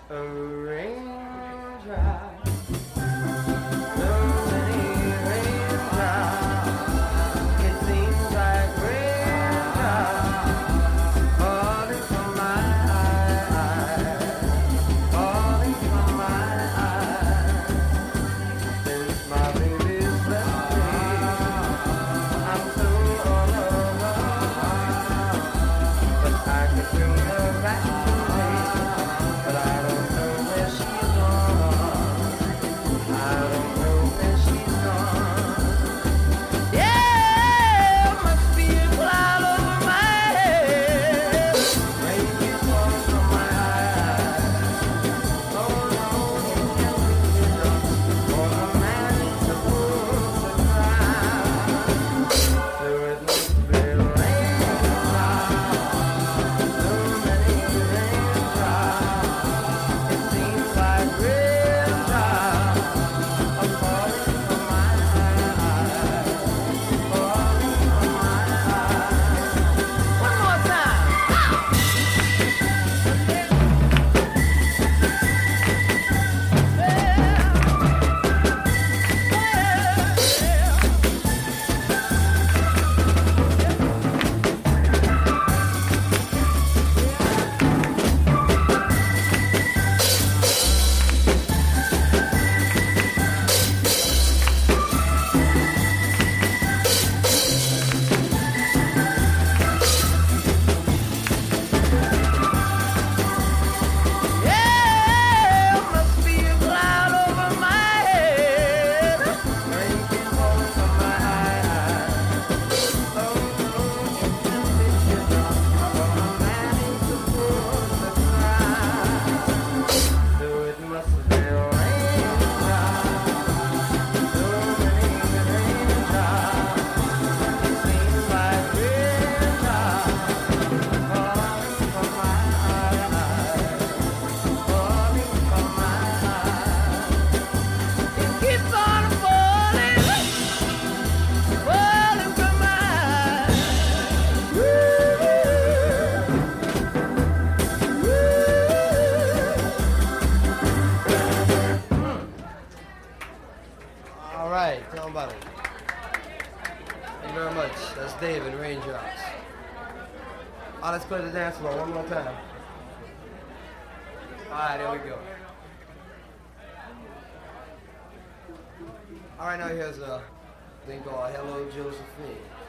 A raindrop, so many raindrops. It seems like raindrops falling from my eyes, falling from my eyes. Since my baby's left me, I'm so all alone. But I could bring her back to me, but I don't know where she's gone. I don't know where she's gone. Yeah, must be a cloud over my head. Rain keeps falling from my eyes. Oh no, you can't be drunk, for a man is supposed to cry. So it must be raindrops, so many raindrops. It seems like raindrops are falling from my eyes, falling from my eyes. One more time. Yeah, must be a cloud over my head. Rain keeps falling from my eyes. Oh no, you can't be drunk, for a man is supposed to cry. So it must be raindrops, so many raindrops. It seems like raindrops falling from my eyes, falling from my eyes. It keeps on falling, falling from my eyes. All right, tell them about it. Thank you very much. That's David, Raindrops. Oh, let's play the dance floor one more time. All right, there we go. All right, now here's a thing called Hello Josephine.